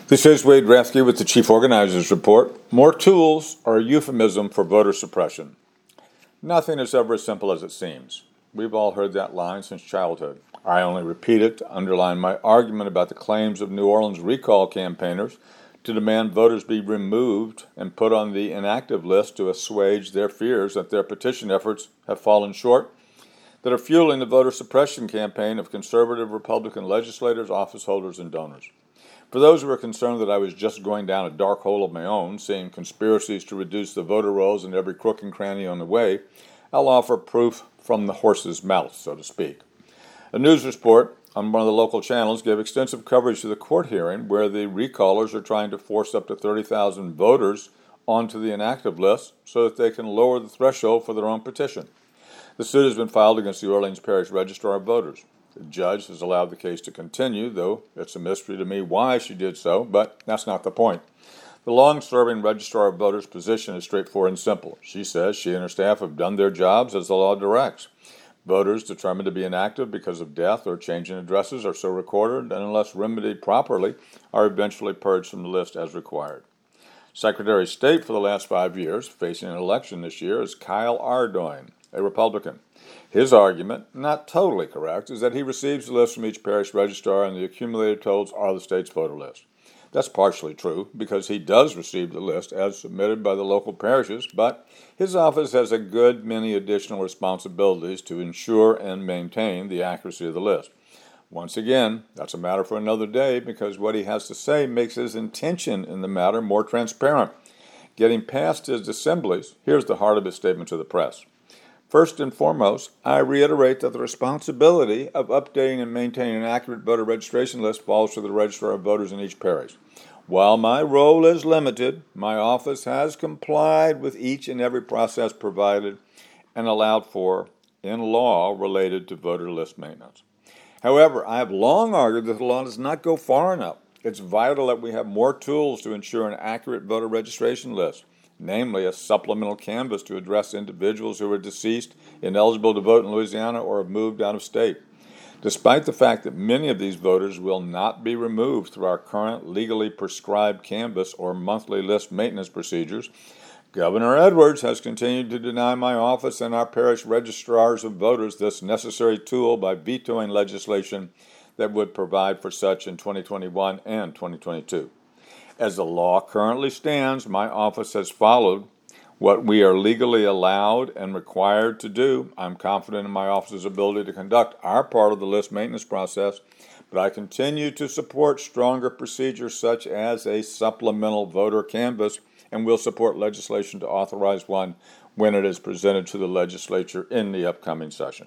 This is Wade Rathke with the Chief Organizers Report. More tools are a euphemism for voter suppression. Nothing is ever as simple as it seems. We've all heard that line since childhood. I only repeat it to underline my argument about the claims of New Orleans recall campaigners to demand voters be removed and put on the inactive list to assuage their fears that their petition efforts have fallen short, that are fueling the voter suppression campaign of conservative Republican legislators, office holders, and donors. For those who are concerned that I was just going down a dark hole of my own, seeing conspiracies to reduce the voter rolls in every crook and cranny on the way, I'll offer proof from the horse's mouth, so to speak. A news report on one of the local channels gave extensive coverage to the court hearing where the recallers are trying to force up to 30,000 voters onto the inactive list so that they can lower the threshold for their own petition. The suit has been filed against the Orleans Parish Registrar of Voters. The judge has allowed the case to continue, though it's a mystery to me why she did so, but that's not the point. The long-serving Registrar of Voters' position is straightforward and simple. She says she and her staff have done their jobs as the law directs. Voters determined to be inactive because of death or change in addresses are so recorded, and unless remedied properly, are eventually purged from the list as required. Secretary of State for the last 5 years, facing an election this year, is Kyle Ardoin, a Republican. His argument, not totally correct, is that he receives the list from each parish registrar and the accumulated totals are the state's voter list. That's partially true because he does receive the list as submitted by the local parishes, but his office has a good many additional responsibilities to ensure and maintain the accuracy of the list. Once again, that's a matter for another day because what he has to say makes his intention in the matter more transparent. Getting past his assemblies, here's the heart of his statement to the press. First and foremost, I reiterate that the responsibility of updating and maintaining an accurate voter registration list falls to the Registrar of Voters in each parish. While my role is limited, my office has complied with each and every process provided and allowed for in law related to voter list maintenance. However, I have long argued that the law does not go far enough. It's vital that we have more tools to ensure an accurate voter registration list, namely a supplemental canvas to address individuals who are deceased, ineligible to vote in Louisiana, or have moved out of state. Despite the fact that many of these voters will not be removed through our current legally prescribed canvas or monthly list maintenance procedures, Governor Edwards has continued to deny my office and our parish registrars of voters this necessary tool by vetoing legislation that would provide for such in 2021 and 2022. As the law currently stands, my office has followed what we are legally allowed and required to do. I'm confident in my office's ability to conduct our part of the list maintenance process, but I continue to support stronger procedures such as a supplemental voter canvas and will support legislation to authorize one when it is presented to the legislature in the upcoming session.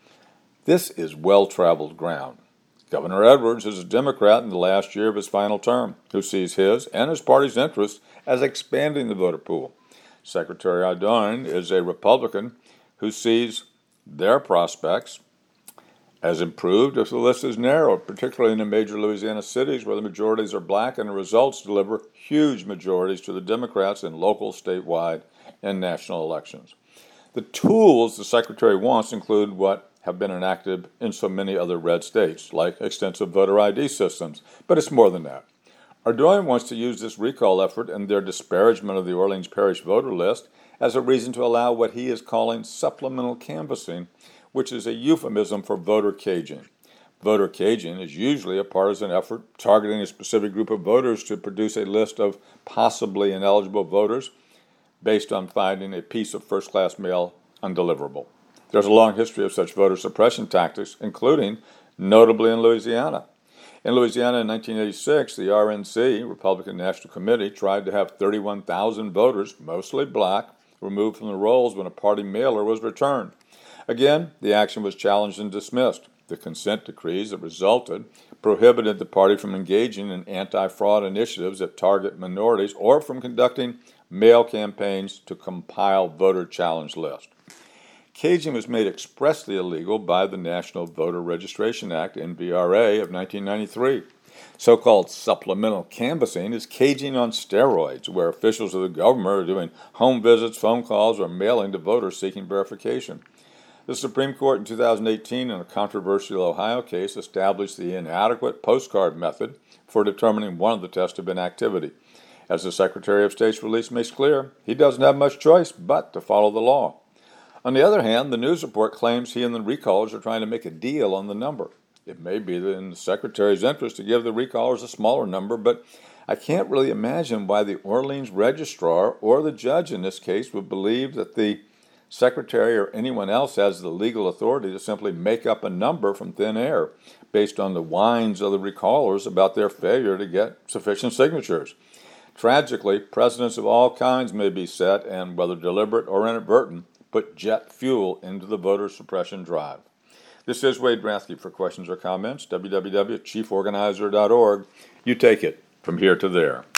This is well-traveled ground. Governor Edwards is a Democrat in the last year of his final term, who sees his and his party's interests as expanding the voter pool. Secretary Ardoin is a Republican who sees their prospects as improved if the list is narrowed, particularly in the major Louisiana cities where the majorities are black and the results deliver huge majorities to the Democrats in local, statewide, and national elections. The tools the Secretary wants include what have been enacted in so many other red states, like extensive voter ID systems, but it's more than that. Ardoin wants to use this recall effort and their disparagement of the Orleans Parish voter list as a reason to allow what he is calling supplemental canvassing, which is a euphemism for voter caging. Voter caging is usually a partisan effort targeting a specific group of voters to produce a list of possibly ineligible voters based on finding a piece of first-class mail undeliverable. There's a long history of such voter suppression tactics, including notably in Louisiana. In Louisiana in 1986, the RNC, Republican National Committee, tried to have 31,000 voters, mostly black, removed from the rolls when a party mailer was returned. Again, the action was challenged and dismissed. The consent decrees that resulted prohibited the party from engaging in anti-fraud initiatives that target minorities or from conducting mail campaigns to compile voter challenge lists. Caging was made expressly illegal by the National Voter Registration Act, NVRA, of 1993. So-called supplemental canvassing is caging on steroids, where officials of the government are doing home visits, phone calls, or mailing to voters seeking verification. The Supreme Court in 2018, in a controversial Ohio case, established the inadequate postcard method for determining one of the tests of inactivity. As the Secretary of State's release makes clear, he doesn't have much choice but to follow the law. On the other hand, the news report claims he and the recallers are trying to make a deal on the number. It may be in the Secretary's interest to give the recallers a smaller number, but I can't really imagine why the Orleans registrar or the judge in this case would believe that the Secretary or anyone else has the legal authority to simply make up a number from thin air based on the whines of the recallers about their failure to get sufficient signatures. Tragically, precedents of all kinds may be set and, whether deliberate or inadvertent, put jet fuel into the voter suppression drive. This is Wade Rathke. For questions or comments, www.chieforganizer.org. You take it from here to there.